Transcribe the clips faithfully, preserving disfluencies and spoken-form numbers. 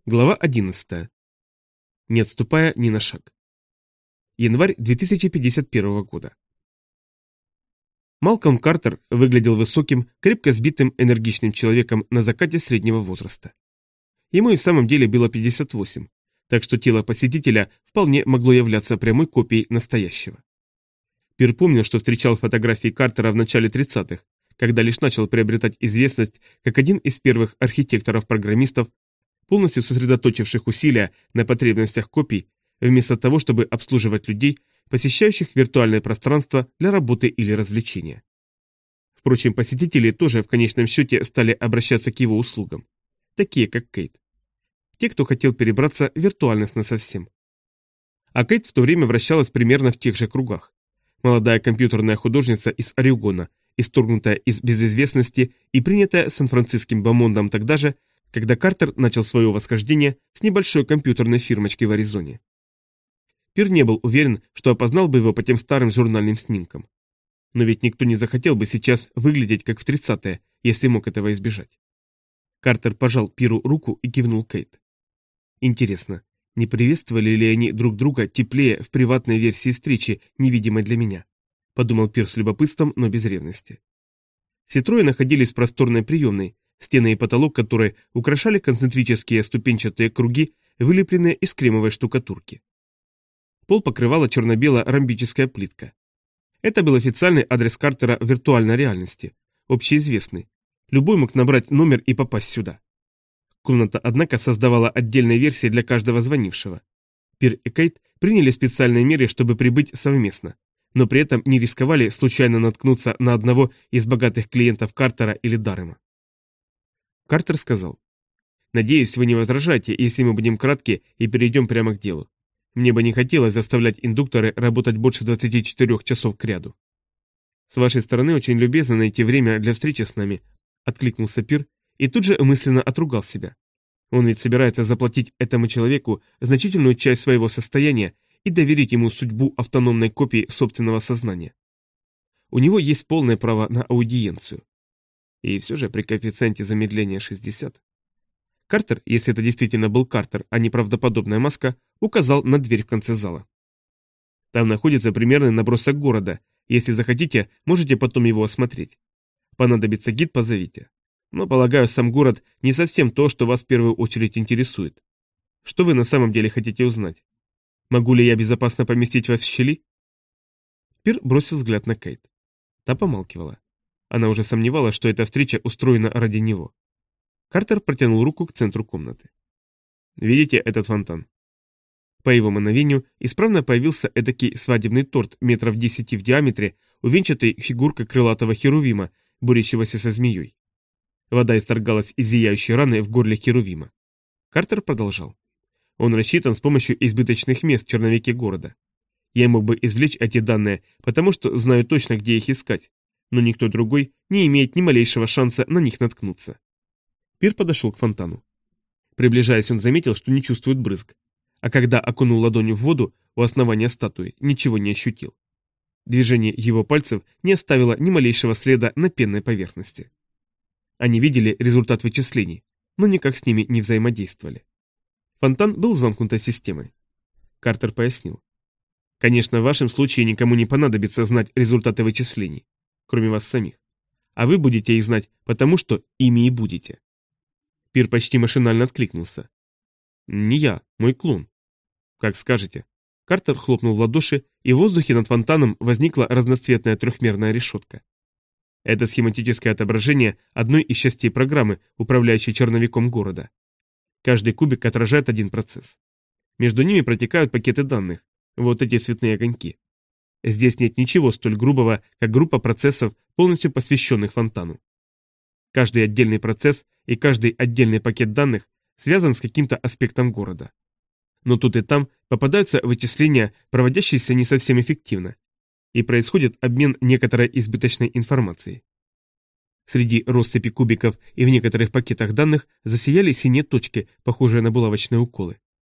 Глава одиннадцатая. Не отступая ни на шаг. Январь две тысячи пятьдесят первого года. Малкольм Картер выглядел высоким, крепко сбитым, энергичным человеком на закате среднего возраста. Ему и в самом деле было пятьдесят восемь, так что тело посетителя вполне могло являться прямой копией настоящего. Пир помнил, что встречал фотографии Картера в начале тридцатых, когда лишь начал приобретать известность как один из первых архитекторов-программистов, полностью сосредоточивших усилия на потребностях копий, вместо того, чтобы обслуживать людей, посещающих виртуальное пространство для работы или развлечения. Впрочем, посетители тоже в конечном счете стали обращаться к его услугам, такие как Кейт. Те, кто хотел перебраться в виртуальность насовсем. А Кейт в то время вращалась примерно в тех же кругах. Молодая компьютерная художница из Орегона, исторгнутая из безызвестности и принятая Сан-Франциским бомондом тогда же, когда Картер начал свое восхождение с небольшой компьютерной фирмочкой в Аризоне. Пир не был уверен, что опознал бы его по тем старым журнальным снимкам. Но ведь никто не захотел бы сейчас выглядеть как в тридцатые, если мог этого избежать. Картер пожал Пиру руку и кивнул Кейт. Интересно, не приветствовали ли они друг друга теплее в приватной версии встречи, невидимой для меня? Подумал Пир с любопытством, но без ревности. Все трое находились в просторной приемной, стены и потолок которой украшали концентрические ступенчатые круги, вылепленные из кремовой штукатурки. Пол покрывала черно-бело-ромбическая плитка. Это был официальный адрес Картера в виртуальной реальности, общеизвестный. Любой мог набрать номер и попасть сюда. Комната, однако, создавала отдельные версии для каждого звонившего. Пир и Кейт приняли специальные меры, чтобы прибыть совместно, но при этом не рисковали случайно наткнуться на одного из богатых клиентов Картера или Даррема. Картер сказал: «Надеюсь, вы не возражаете, если мы будем кратки и перейдем прямо к делу. Мне бы не хотелось заставлять индукторы работать больше двадцати четырёх часов кряду». «С вашей стороны очень любезно найти время для встречи с нами», — откликнулся Пир и тут же мысленно отругал себя. Он ведь собирается заплатить этому человеку значительную часть своего состояния и доверить ему судьбу автономной копии собственного сознания. У него есть полное право на аудиенцию. И все же при коэффициенте замедления шестьдесят. Картер, если это действительно был Картер, а не правдоподобная маска, указал на дверь в конце зала. Там находится примерный набросок города. Если захотите, можете потом его осмотреть. Понадобится гид, позовите. Но, полагаю, сам город не совсем то, что вас в первую очередь интересует. Что вы на самом деле хотите узнать? Могу ли я безопасно поместить вас в щели? Пир бросил взгляд на Кейт. Та помалкивала. Она уже сомневалась, что эта встреча устроена ради него. Картер протянул руку к центру комнаты. «Видите этот фонтан?» По его мановению исправно появился эдакий свадебный торт метров десяти в диаметре, увенчатый фигуркой крылатого херувима, борющегося со змеей. Вода исторгалась из зияющей раны в горле херувима. Картер продолжал. Он рассчитан с помощью избыточных мест в черновике города. Я мог бы извлечь эти данные, потому что знаю точно, где их искать, но никто другой не имеет ни малейшего шанса на них наткнуться. Пир подошел к фонтану. Приближаясь, он заметил, что не чувствует брызг, а когда окунул ладонью в воду у основания статуи, ничего не ощутил. Движение его пальцев не оставило ни малейшего следа на пенной поверхности. Они видели результат вычислений, но никак с ними не взаимодействовали. Фонтан был замкнутой системой. Картер пояснил. Конечно, в вашем случае никому не понадобится знать результаты вычислений, кроме вас самих. А вы будете их знать, потому что ими и будете. Пир почти машинально откликнулся. Не я, мой клон. Как скажете. Картер хлопнул в ладоши, и в воздухе над фонтаном возникла разноцветная трехмерная решетка. Это схематическое отображение одной из частей программы, управляющей черновиком города. Каждый кубик отражает один процесс. Между ними протекают пакеты данных, вот эти цветные огоньки. Здесь нет ничего столь грубого, как группа процессов, полностью посвященных фонтану. Каждый отдельный процесс и каждый отдельный пакет данных связан с каким-то аспектом города. Но тут и там попадаются вычисления, проводящиеся не совсем эффективно, и происходит обмен некоторой избыточной информацией. Среди россыпи кубиков и в некоторых пакетах данных засияли синие точки, похожие на булавочные уколы.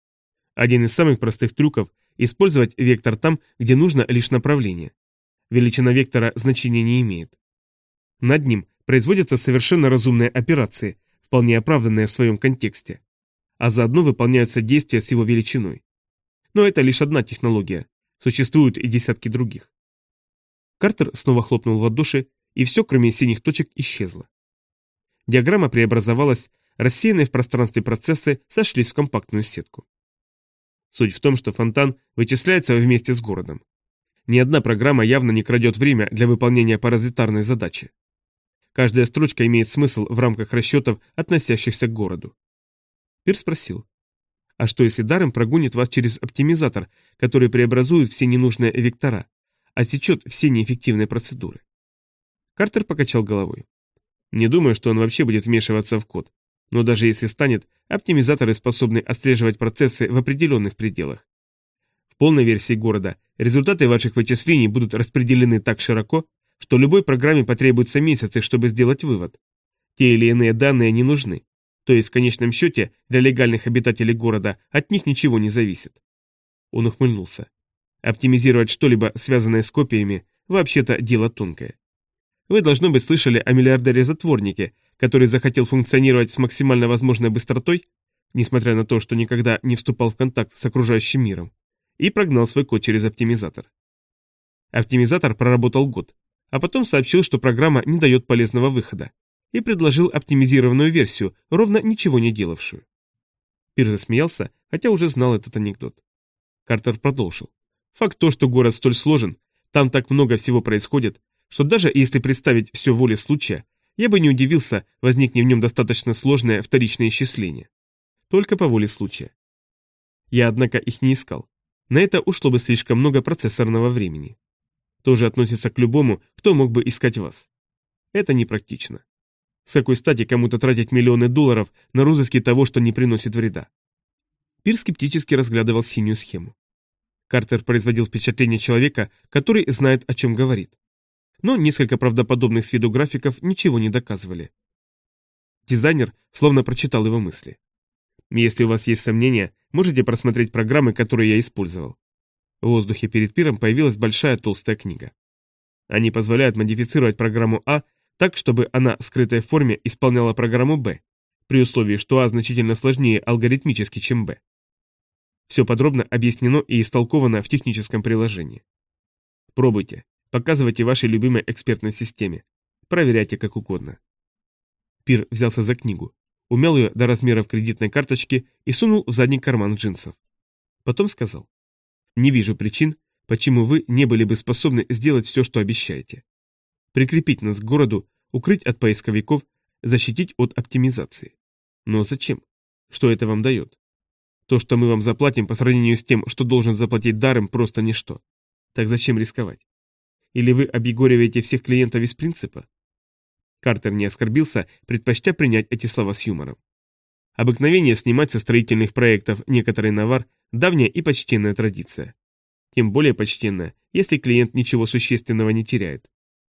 Один из самых простых трюков – использовать вектор там, где нужно лишь направление. Величина вектора значения не имеет. Над ним производятся совершенно разумные операции, вполне оправданные в своем контексте. а заодно выполняются действия с его величиной. Но это лишь одна технология. Существуют и десятки других. Картер снова хлопнул в ладоши, и все, кроме синих точек, исчезло. Диаграмма преобразовалась, рассеянные в пространстве процессы сошлись в компактную сетку. Суть в том, что фонтан вычисляется вместе с городом. Ни одна программа явно не крадет время для выполнения паразитарной задачи. Каждая строчка имеет смысл в рамках расчетов, относящихся к городу. Пир спросил: а что если Даррем прогонит вас через оптимизатор, который преобразует все ненужные вектора, отсечет все неэффективные процедуры? Картер покачал головой. Не думаю, что он вообще будет вмешиваться в код. Но даже если станет, оптимизаторы способны отслеживать процессы в определенных пределах. В полной версии города результаты ваших вычислений будут распределены так широко, что любой программе потребуются месяцы, чтобы сделать вывод. Те или иные данные не нужны. То есть в конечном счете для легальных обитателей города от них ничего не зависит. Он ухмыльнулся. Оптимизировать что-либо, связанное с копиями, вообще-то дело тонкое. Вы, должно быть, слышали о миллиардере-затворнике, который захотел функционировать с максимально возможной быстротой, несмотря на то, что никогда не вступал в контакт с окружающим миром, и прогнал свой код через оптимизатор. Оптимизатор проработал год, а потом сообщил, что программа не дает полезного выхода, и предложил оптимизированную версию, ровно ничего не делавшую. Пир засмеялся, хотя уже знал этот анекдот. Картер продолжил. Факт то, что город столь сложен, там так много всего происходит, что даже если представить все воле случая, я бы не удивился, возникне в нем достаточно сложное вторичное исчисление. Только по воле случая. Я, однако, их не искал. На это ушло бы слишком много процессорного времени. Тоже относится к любому, кто мог бы искать вас. Это непрактично. С какой стати кому-то тратить миллионы долларов на розыски того, что не приносит вреда? Пир скептически разглядывал синюю схему. Картер производил впечатление человека, который знает, о чем говорит. Но несколько правдоподобных с виду графиков ничего не доказывали. Дизайнер словно прочитал его мысли. Если у вас есть сомнения, можете просмотреть программы, которые я использовал. В воздухе перед пиром появилась большая толстая книга. Они позволяют модифицировать программу А так, чтобы она в скрытой форме исполняла программу Б, при условии, что А значительно сложнее алгоритмически, чем Б. Все подробно объяснено и истолковано в техническом приложении. Пробуйте. Показывайте вашей любимой экспертной системе. Проверяйте как угодно. Пир взялся за книгу, умял ее до размеров кредитной карточки и сунул в задний карман джинсов. Потом сказал: «Не вижу причин, почему вы не были бы способны сделать все, что обещаете. Прикрепить нас к городу, укрыть от поисковиков, защитить от оптимизации. Но зачем? Что это вам дает? То, что мы вам заплатим по сравнению с тем, что должен заплатить Даррем, просто ничто. Так зачем рисковать? Или вы объегориваете всех клиентов из принципа?» Картер не оскорбился, предпочтя принять эти слова с юмором. Обыкновение снимать со строительных проектов некоторый навар – давняя и почтенная традиция. Тем более почтенная, если клиент ничего существенного не теряет.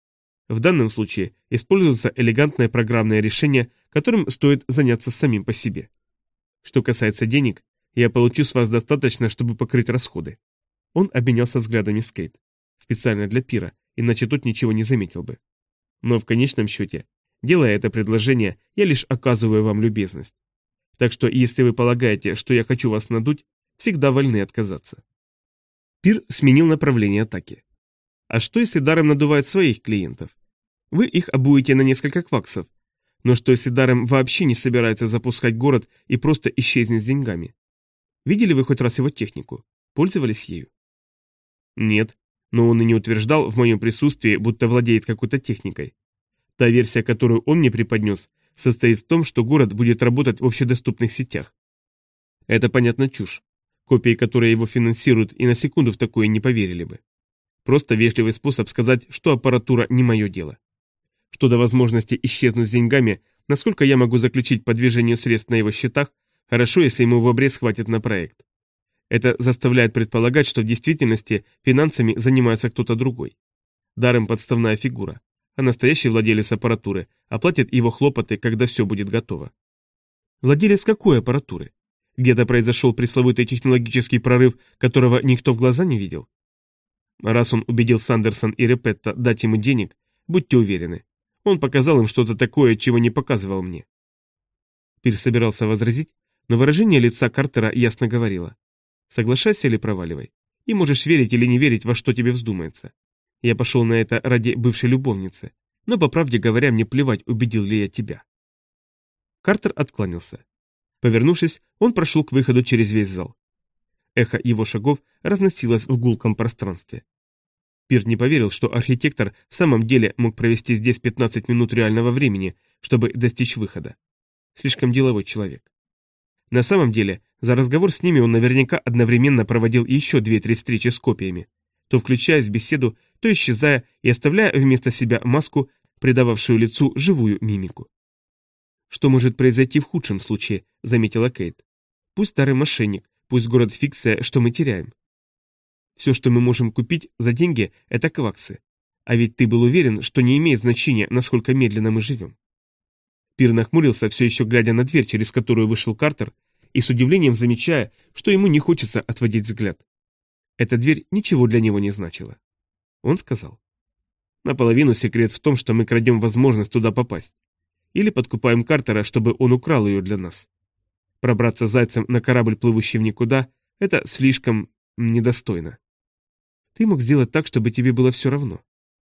В данном случае используется элегантное программное решение, которым стоит заняться самим по себе. Что касается денег, я получу с вас достаточно, чтобы покрыть расходы. Он обменялся взглядами с Кейт. Специально для пира, иначе тот ничего не заметил бы. Но в конечном счете, делая это предложение, я лишь оказываю вам любезность. Так что, если вы полагаете, что я хочу вас надуть, всегда вольны отказаться. Пир сменил направление атаки. А что, если Даррем надувает своих клиентов? Вы их обуете на несколько кваксов. Но что, если Даррем вообще не собирается запускать город и просто исчезнет с деньгами? Видели вы хоть раз его технику? Пользовались ею? Нет. Но он и не утверждал в моем присутствии, будто владеет какой-то техникой. Та версия, которую он мне преподнес, состоит в том, что город будет работать в общедоступных сетях. Это, понятно, чушь. Копии, которые его финансируют, и на секунду в такое не поверили бы. Просто вежливый способ сказать, что аппаратура не мое дело. Что до возможности исчезнуть с деньгами, насколько я могу заключить по движению средств на его счетах, хорошо, если ему в обрез хватит на проект. Это заставляет предполагать, что в действительности финансами занимается кто-то другой. Даррем подставная фигура, а настоящий владелец аппаратуры оплатит его хлопоты, когда все будет готово. Владелец какой аппаратуры? Где-то произошел пресловутый технологический прорыв, которого никто в глаза не видел? Раз он убедил Сандерсон и Репетта дать ему денег, будьте уверены, он показал им что-то такое, чего не показывал мне. Пир собирался возразить, Но выражение лица Картера ясно говорило: соглашайся или проваливай. И можешь верить или не верить, во что тебе вздумается. Я пошел на это ради бывшей любовницы, но, по правде говоря, мне плевать, убедил ли я тебя. Картер откланялся. Повернувшись, он прошел к выходу через весь зал. Эхо его шагов разносилось в гулком пространстве. Пир не поверил, что архитектор в самом деле мог провести здесь пятнадцать минут реального времени, чтобы достичь выхода. Слишком деловой человек. На самом деле, за разговор с ними он наверняка одновременно проводил еще две-три встречи с копиями, то включаясь в беседу, то исчезая и оставляя вместо себя маску, придававшую лицу живую мимику. «Что может произойти в худшем случае?» — заметила Кейт. «Пусть старый мошенник, пусть город фикция, что мы теряем. Все, что мы можем купить за деньги, это кваксы. А ведь ты был уверен, что не имеет значения, насколько медленно мы живем». Пир нахмурился, все еще глядя на дверь, через которую вышел Картер, и с удивлением замечая, что ему не хочется отводить взгляд. Эта дверь ничего для него не значила. Он сказал: «Наполовину секрет в том, что мы крадем возможность туда попасть. Или подкупаем Картера, чтобы он украл ее для нас. Пробраться зайцем на корабль, плывущий в никуда, это слишком недостойно. Ты мог сделать так, чтобы тебе было все равно».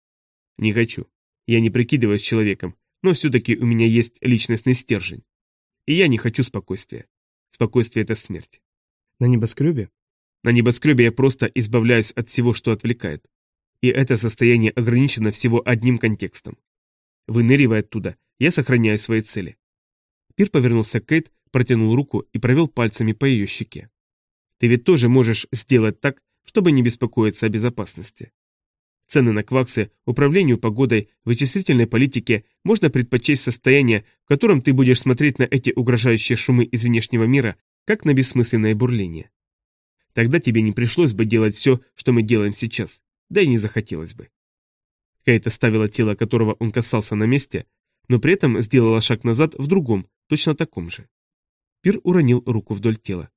«Не хочу. Я не прикидываюсь человеком, но все-таки у меня есть личностный стержень. И я не хочу спокойствия. Спокойствие — это смерть». «На небоскребе?» «На небоскребе я просто избавляюсь от всего, что отвлекает. И это состояние ограничено всего одним контекстом. Выныривая оттуда, я сохраняю свои цели». Пир повернулся к Кейт, протянул руку и провел пальцами по ее щеке. «Ты ведь тоже можешь сделать так, чтобы не беспокоиться о безопасности. Цены на кваксы, управлению погодой, вычислительной политике можно предпочесть состояние, в котором ты будешь смотреть на эти угрожающие шумы из внешнего мира, как на бессмысленное бурление. Тогда тебе не пришлось бы делать все, что мы делаем сейчас, да и не захотелось бы». Кейт оставила тело, которого он касался, на месте, но при этом сделала шаг назад в другом, точно таком же. Пир уронил руку вдоль тела.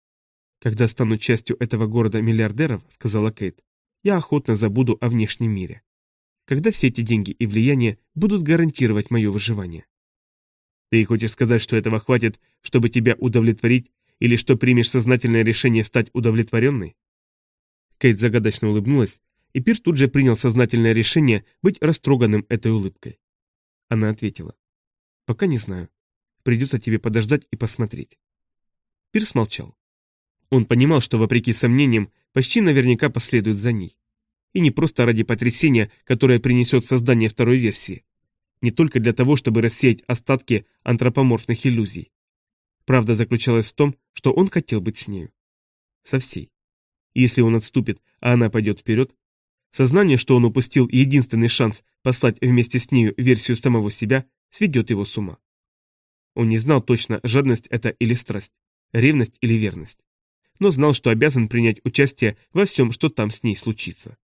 «Когда стану частью этого города миллиардеров, — сказала Кейт, — я охотно забуду о внешнем мире. Когда все эти деньги и влияние будут гарантировать мое выживание». «Ты хочешь сказать, что этого хватит, чтобы тебя удовлетворить, или что примешь сознательное решение стать удовлетворенной?» Кейт загадочно улыбнулась, и Пир тут же принял сознательное решение быть растроганным этой улыбкой. Она ответила: «Пока не знаю. Придется тебе подождать и посмотреть». Пир смолчал. Он понимал, что, вопреки сомнениям, почти наверняка последует за ней. И не просто ради потрясения, которое принесет создание второй версии. Не только для того, чтобы рассеять остатки антропоморфных иллюзий. Правда заключалась в том, что он хотел быть с нею. Со всей. Если он отступит, а она пойдет вперед, сознание, что он упустил единственный шанс послать вместе с нею версию самого себя, сведет его с ума. Он не знал точно, жадность это или страсть, ревность или верность, но знал, что обязан принять участие во всем, что там с ней случится.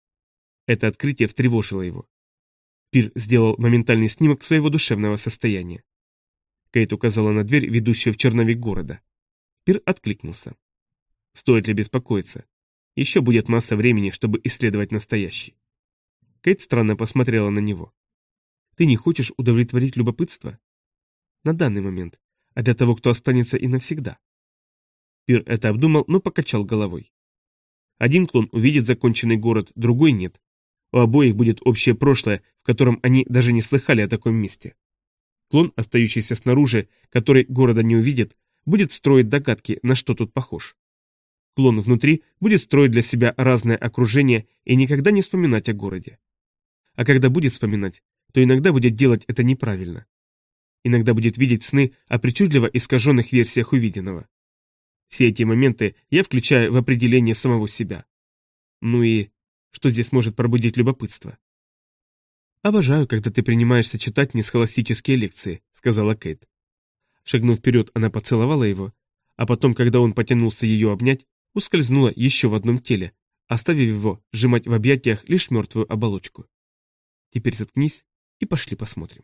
Это открытие встревожило его. Пир сделал моментальный снимок своего душевного состояния. Кейт указала на дверь, ведущую в черновик города. Пир откликнулся. «Стоит ли беспокоиться? Еще будет масса времени, чтобы исследовать настоящий». Кейт странно посмотрела на него. «Ты не хочешь удовлетворить любопытство?» «На данный момент. А для того, кто останется и навсегда?» Пир это обдумал, но покачал головой. Один клон увидит законченный город, другой нет. У обоих будет общее прошлое, в котором они даже не слыхали о таком месте. Клон, остающийся снаружи, который города не увидит, будет строить догадки, на что тут похож. Клон внутри будет строить для себя разное окружение и никогда не вспоминать о городе. А когда будет вспоминать, то иногда будет делать это неправильно. Иногда будет видеть сны о причудливо искаженных версиях увиденного. Все эти моменты я включаю в определение самого себя. Ну и что здесь может пробудить любопытство? «Обожаю, когда ты принимаешься читать мне схоластические лекции», — сказала Кейт. Шагнув вперед, она поцеловала его, а потом, когда он потянулся ее обнять, ускользнула еще в одном теле, оставив его сжимать в объятиях лишь мертвую оболочку. «Теперь заткнись и пошли посмотрим».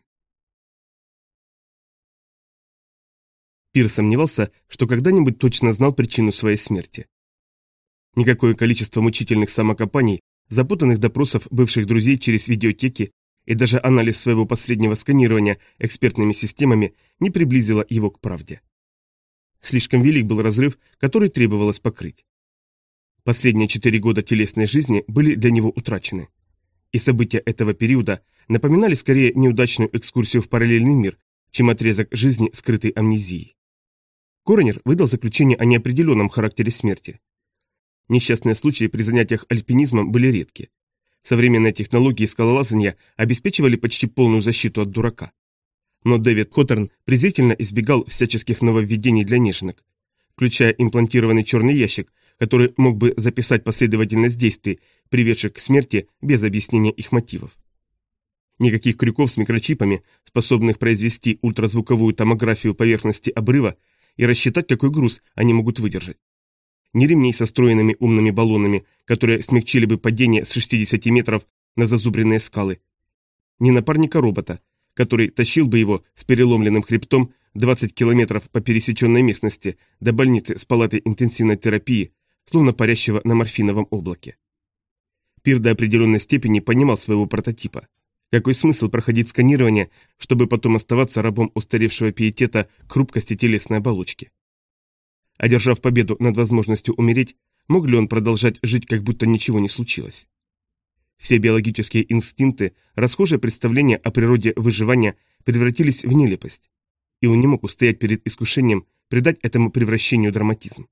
Пир сомневался, что когда-нибудь точно знал причину своей смерти. Никакое количество мучительных самокопаний, запутанных допросов бывших друзей через видеотеки и даже анализ своего последнего сканирования экспертными системами не приблизило его к правде. Слишком велик был разрыв, который требовалось покрыть. Последние четыре года телесной жизни были для него утрачены. И события этого периода напоминали скорее неудачную экскурсию в параллельный мир, чем отрезок жизни, скрытой амнезией. Коронер выдал заключение о неопределенном характере смерти. Несчастные случаи при занятиях альпинизмом были редки. Современные технологии скалолазания обеспечивали почти полную защиту от дурака. Но Дэвид Хоторн презрительно избегал всяческих нововведений для неженок, включая имплантированный черный ящик, который мог бы записать последовательность действий, приведших к смерти без объяснения их мотивов. Никаких крюков с микрочипами, способных произвести ультразвуковую томографию поверхности обрыва и рассчитать, какой груз они могут выдержать. Ни ремней со встроенными умными баллонами, которые смягчили бы падение с шестидесяти метров на зазубренные скалы. Ни напарника робота, который тащил бы его с переломленным хребтом двадцать километров по пересеченной местности до больницы с палатой интенсивной терапии, словно парящего на морфиновом облаке. Пир до определенной степени понимал своего прототипа. Какой смысл проходить сканирование, чтобы потом оставаться рабом устаревшего пиетета к хрупкости телесной оболочки? Одержав победу над возможностью умереть, мог ли он продолжать жить, как будто ничего не случилось? Все биологические инстинкты, расхожие представления о природе выживания превратились в нелепость, и он не мог устоять перед искушением придать этому превращению драматизм.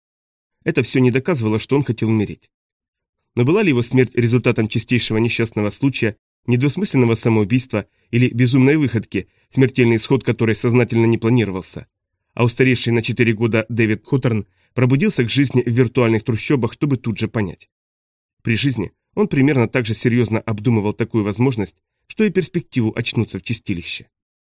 Это все не доказывало, что он хотел умереть. Но была ли его смерть результатом чистейшего несчастного случая, недвусмысленного самоубийства или безумной выходки, смертельный исход которой сознательно не планировался? А устаревший на четыре года Дэвид Хоторн пробудился к жизни в виртуальных трущобах, чтобы тут же понять. При жизни он примерно так же серьезно обдумывал такую возможность, что и перспективу очнуться в чистилище.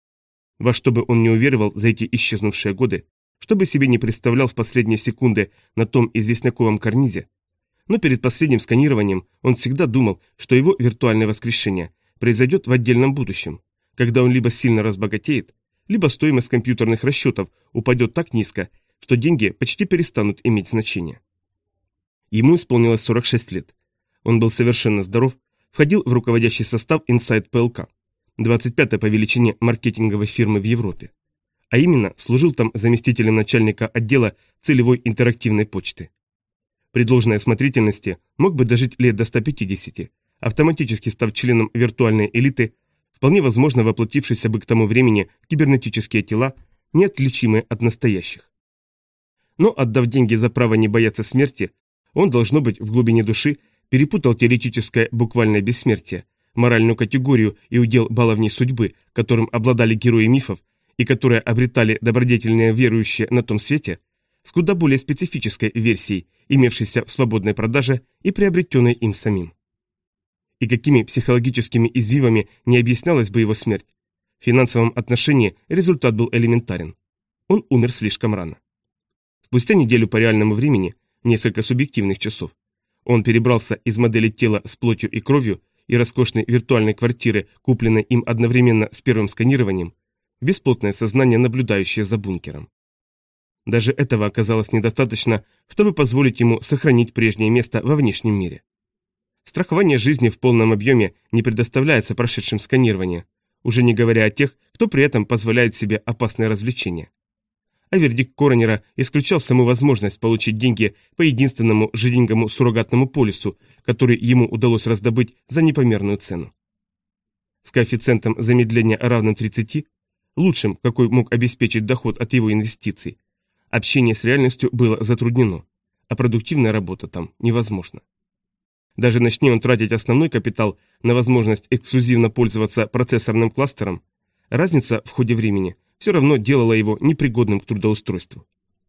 Во что бы он не уверовал за эти исчезнувшие годы, что бы себе не представлял в последние секунды на том известняковом карнизе, но перед последним сканированием он всегда думал, что его виртуальное воскрешение произойдет в отдельном будущем, когда он либо сильно разбогатеет, либо стоимость компьютерных расчетов упадет так низко, что деньги почти перестанут иметь значение. Ему исполнилось сорок шесть лет. Он был совершенно здоров, входил в руководящий состав Insight пи эл ка, двадцать пятой по величине маркетинговой фирмы в Европе. А именно, служил там заместителем начальника отдела целевой интерактивной почты. При должной осмотрительности мог бы дожить лет до ста пятидесяти, автоматически став членом виртуальной элиты, вполне возможно воплотившейся бы к тому времени в кибернетические тела, неотличимые от настоящих. Но, отдав деньги за право не бояться смерти, он, должно быть, в глубине души перепутал теоретическое буквальное бессмертие, моральную категорию и удел баловней судьбы, которым обладали герои мифов и которые обретали добродетельные верующие на том свете, с куда более специфической версией, имевшейся в свободной продаже и приобретенной им самим. И какими психологическими извивами не объяснялась бы его смерть, в финансовом отношении результат был элементарен. Он умер слишком рано. Спустя неделю по реальному времени, несколько субъективных часов, он перебрался из модели тела с плотью и кровью и роскошной виртуальной квартиры, купленной им одновременно с первым сканированием, в бесплотное сознание, наблюдающее за бункером. Даже этого оказалось недостаточно, чтобы позволить ему сохранить прежнее место во внешнем мире. Страхование жизни в полном объеме не предоставляется прошедшим сканирование, уже не говоря о тех, кто при этом позволяет себе опасные развлечения. А вердикт коронера исключал саму возможность получить деньги по единственному жиденькому суррогатному полису, который ему удалось раздобыть за непомерную цену. С коэффициентом замедления равным тридцати, лучшим, какой мог обеспечить доход от его инвестиций, общение с реальностью было затруднено, а продуктивная работа там невозможна. Даже начни он тратить основной капитал на возможность эксклюзивно пользоваться процессорным кластером, разница в ходе времени все равно делала его непригодным к трудоустройству.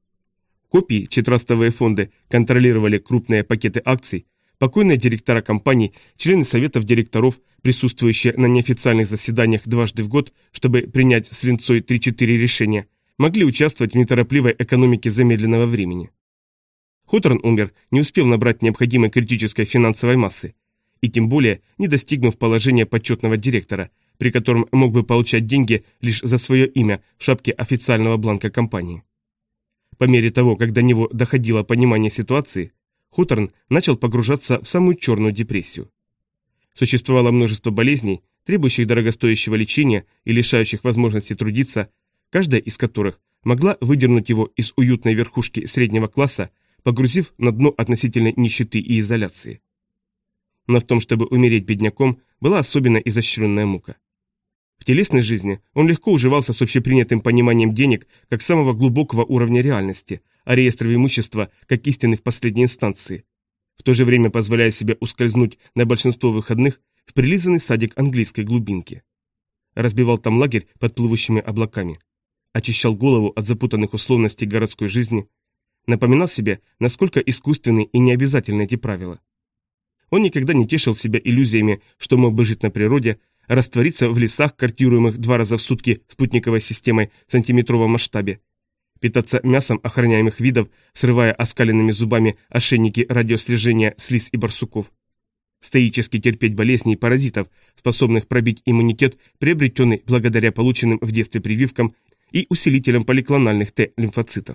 Копии, чьи трастовые фонды контролировали крупные пакеты акций, покойные директора компаний, члены советов директоров, присутствующие на неофициальных заседаниях дважды в год, чтобы принять с линцой три-четыре решения, могли участвовать в неторопливой экономике замедленного времени. Хоторн умер, не успев набрать необходимой критической финансовой массы, и тем более не достигнув положения почетного директора, при котором мог бы получать деньги лишь за свое имя в шапке официального бланка компании. По мере того, как до него доходило понимание ситуации, Хоторн начал погружаться в самую черную депрессию. Существовало множество болезней, требующих дорогостоящего лечения и лишающих возможности трудиться, каждая из которых могла выдернуть его из уютной верхушки среднего класса, погрузив на дно относительной нищеты и изоляции. Но в том, чтобы умереть бедняком, была особенно изощренная мука. В телесной жизни он легко уживался с общепринятым пониманием денег как самого глубокого уровня реальности, а реестр имущества как истины в последней инстанции, в то же время позволяя себе ускользнуть на большинство выходных в прилизанный садик английской глубинки. Разбивал там лагерь под плывущими облаками, очищал голову от запутанных условностей городской жизни, напоминал себе, насколько искусственны и необязательны эти правила. Он никогда не тешил себя иллюзиями, что мог бы жить на природе, раствориться в лесах, картируемых два раза в сутки спутниковой системой в сантиметровом масштабе, питаться мясом охраняемых видов, срывая оскаленными зубами ошейники радиослежения слиз и барсуков, стоически терпеть болезни и паразитов, способных пробить иммунитет, приобретенный благодаря полученным в детстве прививкам и усилителям поликлональных Т-лимфоцитов.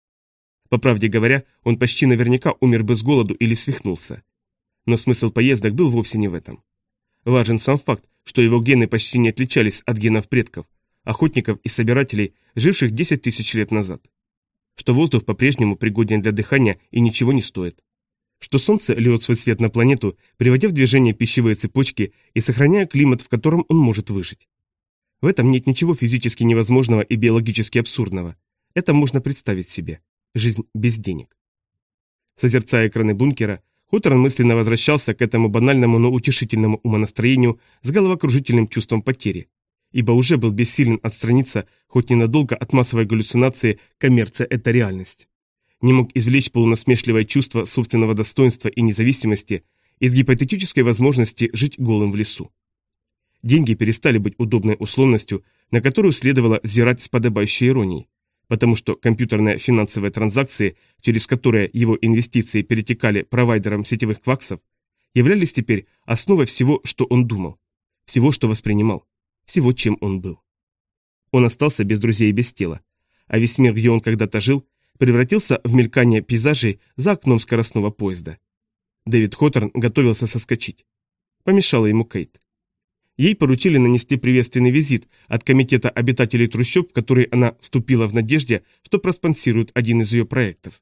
По правде говоря, он почти наверняка умер бы с голоду или свихнулся. Но смысл поездок был вовсе не в этом. Важен сам факт, что его гены почти не отличались от генов предков, охотников и собирателей, живших десять тысяч лет назад. Что воздух по-прежнему пригоден для дыхания и ничего не стоит. Что солнце льет свой свет на планету, приводя в движение пищевые цепочки и сохраняя климат, в котором он может выжить. В этом нет ничего физически невозможного и биологически абсурдного. Это можно представить себе. Жизнь без денег. Созерцая экраны бункера, Хоторн мысленно возвращался к этому банальному, но утешительному умонастроению с головокружительным чувством потери, ибо уже был бессилен отстраниться хоть ненадолго от массовой галлюцинации «коммерция – это реальность». Не мог извлечь полунасмешливое чувство собственного достоинства и независимости из гипотетической возможности жить голым в лесу. Деньги перестали быть удобной условностью, на которую следовало взирать с подобающей иронией, потому что компьютерные финансовые транзакции, через которые его инвестиции перетекали провайдерам сетевых кваксов, являлись теперь основой всего, что он думал, всего, что воспринимал, всего, чем он был. Он остался без друзей и без тела, а весь мир, где он когда-то жил, превратился в мелькание пейзажей за окном скоростного поезда. Дэвид Хоторн готовился соскочить. Помешала ему Кейт. Ей поручили нанести приветственный визит от комитета обитателей трущоб, в который она вступила в надежде, что проспонсирует один из ее проектов.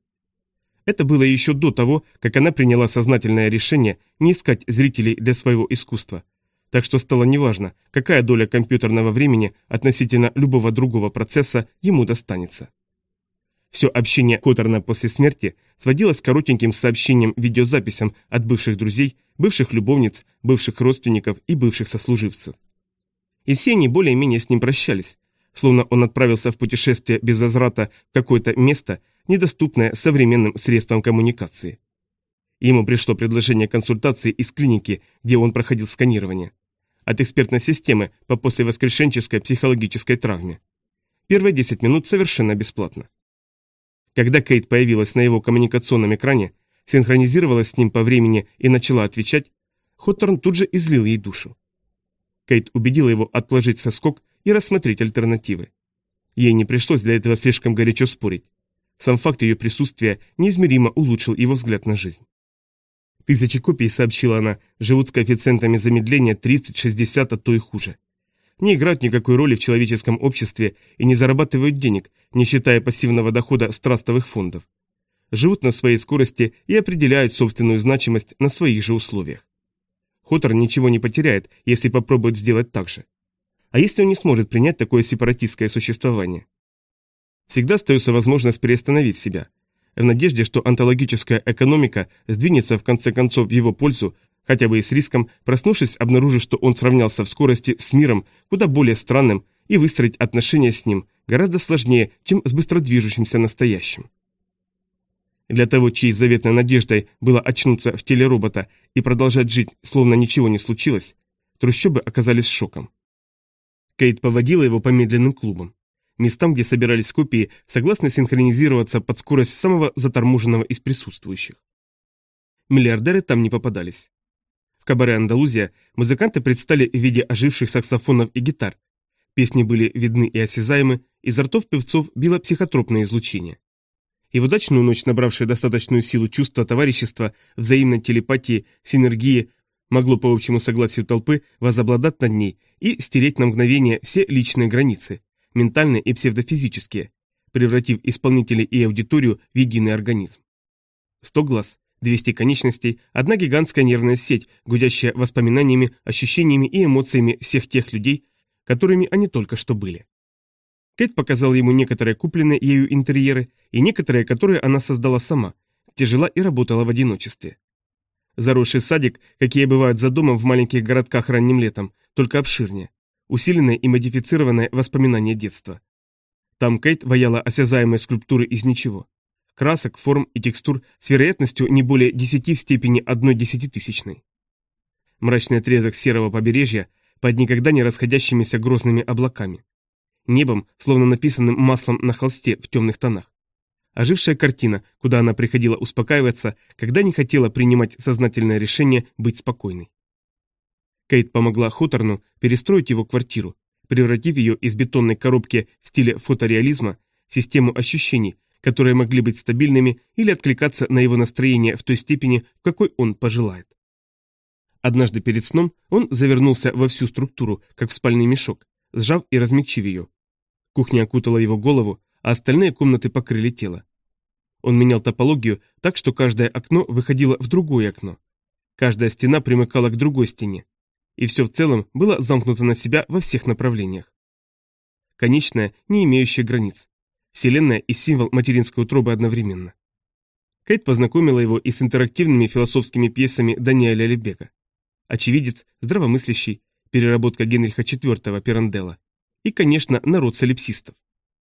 Это было еще до того, как она приняла сознательное решение не искать зрителей для своего искусства, так что стало неважно, какая доля компьютерного времени относительно любого другого процесса ему достанется. Все общение Хоторна после смерти сводилось к коротеньким сообщениям-видеозаписям от бывших друзей, бывших любовниц, бывших родственников и бывших сослуживцев. И все они более-менее с ним прощались, словно он отправился в путешествие без возврата в какое-то место, недоступное современным средствам коммуникации. Ему пришло предложение консультации из клиники, где он проходил сканирование, от экспертной системы по послевоскрешенческой психологической травме. Первые десять минут совершенно бесплатно. Когда Кейт появилась на его коммуникационном экране, синхронизировалась с ним по времени и начала отвечать, Хоторн тут же излил ей душу. Кейт убедила его отложить соскок и рассмотреть альтернативы. Ей не пришлось для этого слишком горячо спорить. Сам факт ее присутствия неизмеримо улучшил его взгляд на жизнь. Тысячи копий, сообщила она, живут с коэффициентами замедления тридцать шестьдесят, а то и хуже. Не играют никакой роли в человеческом обществе и не зарабатывают денег, не считая пассивного дохода с трастовых фондов. Живут на своей скорости и определяют собственную значимость на своих же условиях. Хоторн ничего не потеряет, если попробует сделать так же. А если он не сможет принять такое сепаратистское существование? Всегда остается возможность переостановить себя, в надежде, что онтологическая экономика сдвинется в конце концов в его пользу, хотя бы и с риском, проснувшись, обнаружив, что он сравнялся в скорости с миром куда более странным, и выстроить отношения с ним гораздо сложнее, чем с быстродвижущимся настоящим. Для того, чьей заветной надеждой было очнуться в теле робота и продолжать жить, словно ничего не случилось, трущобы оказались шоком. Кейт поводила его по медленным клубам, местам, где собирались копии, согласно синхронизироваться под скорость самого заторможенного из присутствующих. Миллиардеры там не попадались. В кабаре «Андалузия» музыканты предстали в виде оживших саксофонов и гитар. Песни были видны и осязаемы, изо ртов певцов било психотропное излучение. И в удачную ночь, набравшее достаточную силу чувства товарищества, взаимной телепатии, синергии, могло по общему согласию толпы возобладать над ней и стереть на мгновение все личные границы, ментальные и псевдофизические, превратив исполнителей и аудиторию в единый организм. Сто глаз, двести конечностей, одна гигантская нервная сеть, гудящая воспоминаниями, ощущениями и эмоциями всех тех людей, которыми они только что были. Кейт показала ему некоторые купленные ею интерьеры и некоторые, которые она создала сама, где жила и работала в одиночестве. Заросший садик, какие бывают за домом в маленьких городках ранним летом, только обширнее. Усиленное и модифицированное воспоминание детства. Там Кейт ваяла осязаемые скульптуры из ничего. Красок, форм и текстур с вероятностью не более десяти в степени одной десятитысячной. Мрачный отрезок серого побережья под никогда не расходящимися грозными облаками. Небом, словно написанным маслом на холсте в темных тонах. Ожившая картина, куда она приходила успокаиваться, когда не хотела принимать сознательное решение быть спокойной. Кейт помогла Хоторну перестроить его квартиру, превратив ее из бетонной коробки в стиле фотореализма в систему ощущений, которые могли быть стабильными или откликаться на его настроение в той степени, в какой он пожелает. Однажды перед сном он завернулся во всю структуру, как в спальный мешок, сжав и размягчив ее. Кухня окутала его голову, а остальные комнаты покрыли тело. Он менял топологию так, что каждое окно выходило в другое окно. Каждая стена примыкала к другой стене. И все в целом было замкнуто на себя во всех направлениях. Конечное, не имеющее границ. Вселенная и символ материнской утробы одновременно. Кейт познакомила его и с интерактивными философскими пьесами Даниэля Лебека. «Очевидец», «Здравомыслящий», переработка Генриха четвёртого Пиранделла и, конечно, народ солипсистов.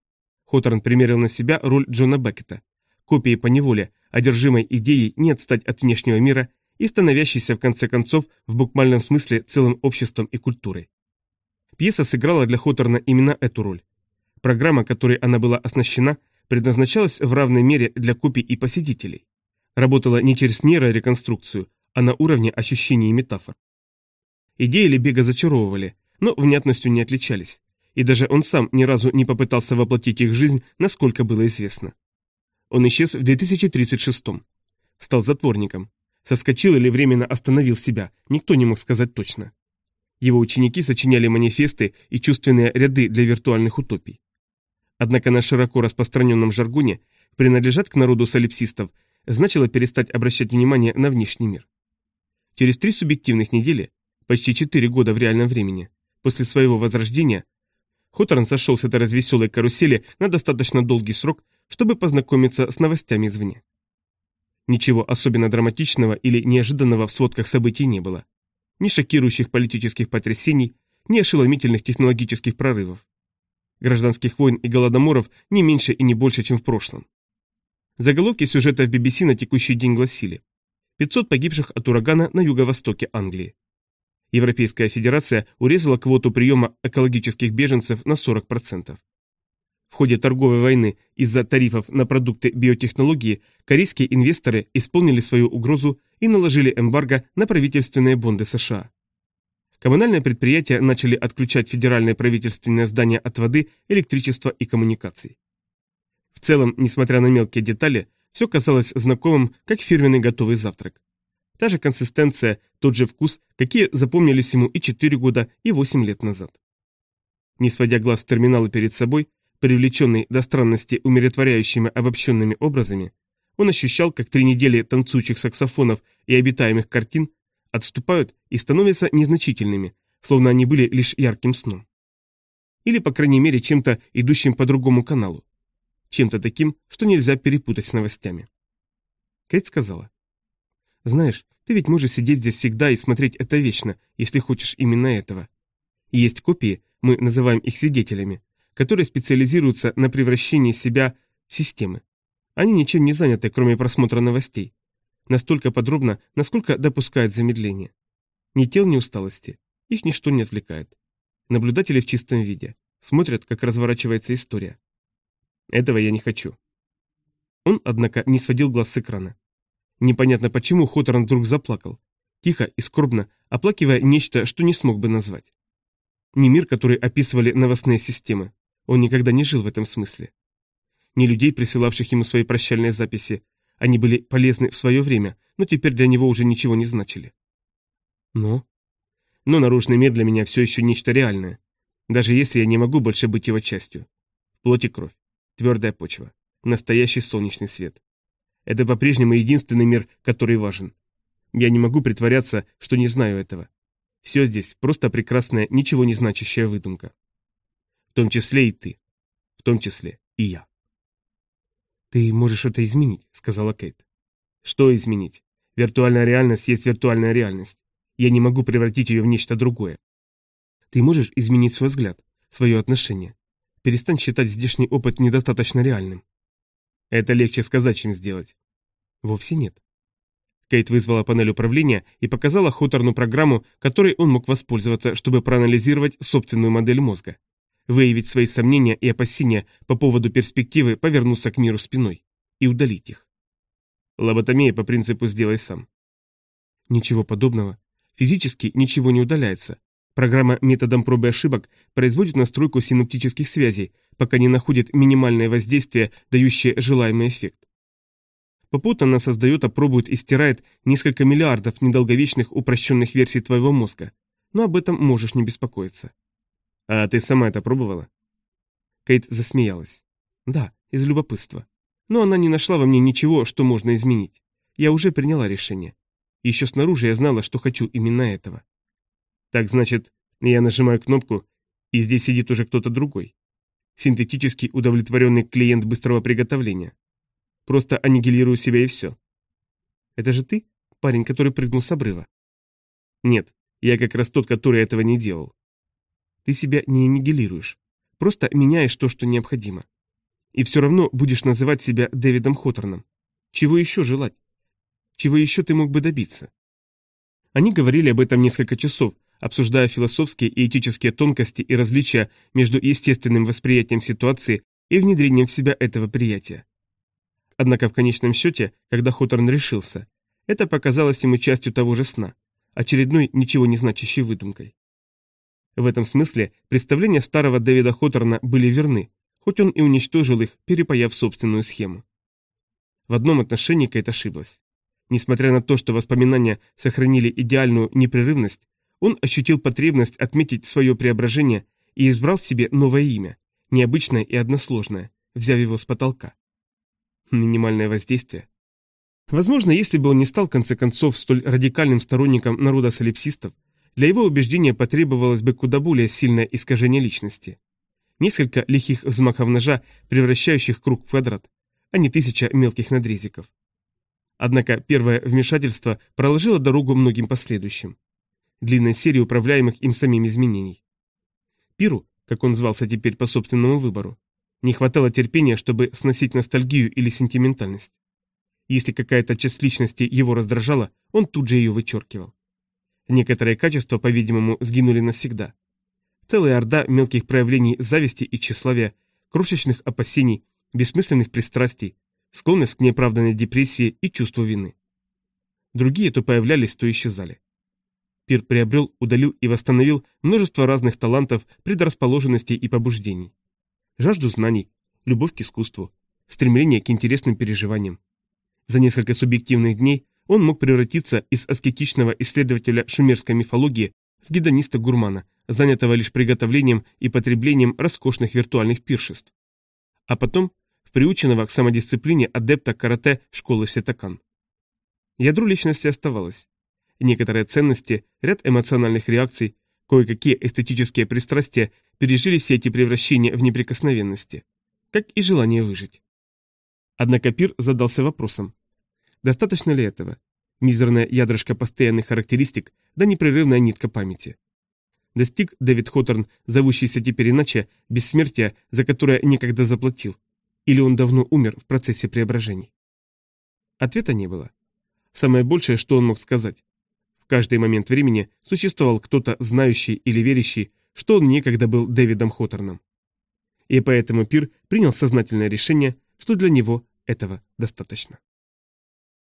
Хоторн примерил на себя роль Джона Беккета, копии поневоле, одержимой идеей не отстать от внешнего мира и становящейся в конце концов в буквальном смысле целым обществом и культурой. Пьеса сыграла для Хоторна именно эту роль. Программа, которой она была оснащена, предназначалась в равной мере для копий и посетителей. Работала не через нейрореконструкцию, а на уровне ощущений и метафор. Идеи Лебега зачаровывали, но внятностью не отличались, и даже он сам ни разу не попытался воплотить их в жизнь, насколько было известно. Он исчез в две тысячи тридцать шестом. Стал затворником. Соскочил или временно остановил себя, никто не мог сказать точно. Его ученики сочиняли манифесты и чувственные ряды для виртуальных утопий. Однако на широко распространенном жаргоне принадлежать к народу солипсистов значило перестать обращать внимание на внешний мир. Через три субъективных недели, почти четыре года в реальном времени, после своего возрождения, Хоторн сошел с этой развеселой карусели на достаточно долгий срок, чтобы познакомиться с новостями извне. Ничего особенно драматичного или неожиданного в сводках событий не было. Ни шокирующих политических потрясений, ни ошеломительных технологических прорывов. Гражданских войн и голодоморов не меньше и не больше, чем в прошлом. Заголовки сюжета в би би си на текущий день гласили: пятьсот погибших от урагана на юго-востоке Англии. Европейская Федерация урезала квоту приема экологических беженцев на сорок процентов. В ходе торговой войны из-за тарифов на продукты биотехнологии корейские инвесторы исполнили свою угрозу и наложили эмбарго на правительственные бонды США. Коммунальные предприятия начали отключать федеральные правительственные здания от воды, электричества и коммуникаций. В целом, несмотря на мелкие детали, все казалось знакомым, как фирменный готовый завтрак. Та же консистенция, тот же вкус, какие запомнились ему и четыре года, и восемь лет назад. Не сводя глаз с терминала перед собой, привлеченный до странности умиротворяющими обобщенными образами, он ощущал, как три недели танцующих саксофонов и обитаемых картин отступают и становятся незначительными, словно они были лишь ярким сном. Или, по крайней мере, чем-то идущим по другому каналу. Чем-то таким, что нельзя перепутать с новостями. Кейт сказала: «Знаешь, ты ведь можешь сидеть здесь всегда и смотреть это вечно, если хочешь именно этого. И есть копии, мы называем их свидетелями, которые специализируются на превращении себя в системы. Они ничем не заняты, кроме просмотра новостей. Настолько подробно, насколько допускает замедление. Ни тел, ни усталости. Их ничто не отвлекает. Наблюдатели в чистом виде. Смотрят, как разворачивается история. Этого я не хочу». Он, однако, не сводил глаз с экрана. Непонятно почему Хоторн вдруг заплакал. Тихо и скорбно, оплакивая нечто, что не смог бы назвать. Не мир, который описывали новостные системы. Он никогда не жил в этом смысле. Не людей, присылавших ему свои прощальные записи. Они были полезны в свое время, но теперь для него уже ничего не значили. Но? Но наружный мир для меня все еще нечто реальное. Даже если я не могу больше быть его частью. Плоть и кровь. твердая почва, настоящий солнечный свет. Это по-прежнему единственный мир, который важен. Я не могу притворяться, что не знаю этого. Все здесь просто прекрасная, ничего не значащая выдумка. В том числе и ты. В том числе и я. «Ты можешь это изменить», — сказала Кейт. «Что изменить? Виртуальная реальность есть виртуальная реальность. Я не могу превратить ее в нечто другое. Ты можешь изменить свой взгляд, свое отношение. Перестань считать здешний опыт недостаточно реальным». «Это легче сказать, чем сделать». «Вовсе нет». Кейт вызвала панель управления и показала Хоторну программу, которой он мог воспользоваться, чтобы проанализировать собственную модель мозга, выявить свои сомнения и опасения по поводу перспективы повернуться к миру спиной и удалить их. Лоботомия по принципу «сделай сам». Ничего подобного. Физически ничего не удаляется. Программа методом проб и ошибок производит настройку синаптических связей, пока не находит минимальное воздействие, дающее желаемый эффект. Попутно она создает, опробует и стирает несколько миллиардов недолговечных упрощенных версий твоего мозга, но об этом можешь не беспокоиться. А ты сама это пробовала? Кейт засмеялась. Да, из любопытства. Но она не нашла во мне ничего, что можно изменить. Я уже приняла решение. Еще снаружи я знала, что хочу именно этого. Так значит, я нажимаю кнопку, и здесь сидит уже кто-то другой. Синтетически удовлетворенный клиент быстрого приготовления. Просто аннигилирую себя и все. Это же ты, парень, который прыгнул с обрыва? Нет, я как раз тот, который этого не делал. Ты себя не аннигилируешь. Просто меняешь то, что необходимо. И все равно будешь называть себя Дэвидом Хоторном. Чего еще желать? Чего еще ты мог бы добиться? Они говорили об этом несколько часов, обсуждая философские и этические тонкости и различия между естественным восприятием ситуации и внедрением в себя этого приятия. Однако в конечном счете, когда Хоторн решился, это показалось ему частью того же сна, очередной ничего не значащей выдумкой. В этом смысле представления старого Дэвида Хоторна были верны, хоть он и уничтожил их, перепаяв собственную схему. В одном отношении Кейт ошиблась. Несмотря на то, что воспоминания сохранили идеальную непрерывность, он ощутил потребность отметить свое преображение и избрал себе новое имя, необычное и односложное, взяв его с потолка. Минимальное воздействие. Возможно, если бы он не стал, в конце концов, столь радикальным сторонником народа солипсистов, для его убеждения потребовалось бы куда более сильное искажение личности. Несколько лихих взмахов ножа, превращающих круг в квадрат, а не тысяча мелких надрезиков. Однако первое вмешательство проложило дорогу многим последующим. Длинной серии управляемых им самим изменений. Пиру, как он звался теперь по собственному выбору, не хватало терпения, чтобы сносить ностальгию или сентиментальность. Если какая-то часть личности его раздражала, он тут же ее вычеркивал. Некоторые качества, по-видимому, сгинули навсегда. Целая орда мелких проявлений зависти и тщеславия, крошечных опасений, бессмысленных пристрастий, склонность к неоправданной депрессии и чувству вины. Другие то появлялись, то исчезали. Пир приобрел, удалил и восстановил множество разных талантов, предрасположенностей и побуждений. Жажду знаний, любовь к искусству, стремление к интересным переживаниям. За несколько субъективных дней он мог превратиться из аскетичного исследователя шумерской мифологии в гедониста-гурмана, занятого лишь приготовлением и потреблением роскошных виртуальных пиршеств. А потом в приученного к самодисциплине адепта карате школы Сетакан. Ядро личности оставалось. Некоторые ценности, ряд эмоциональных реакций, кое-какие эстетические пристрастия пережили все эти превращения в неприкосновенности, как и желание выжить. Однако Пир задался вопросом, достаточно ли этого? Мизерное ядрышко постоянных характеристик, да непрерывная нитка памяти. Достиг Дэвид Хоторн, зовущийся теперь иначе, бессмертия, за которое некогда заплатил? Или он давно умер в процессе преображений? Ответа не было. Самое большее, что он мог сказать. В каждый момент времени существовал кто-то, знающий или верящий, что он некогда был Дэвидом Хоторном. И поэтому Пир принял сознательное решение, что для него этого достаточно.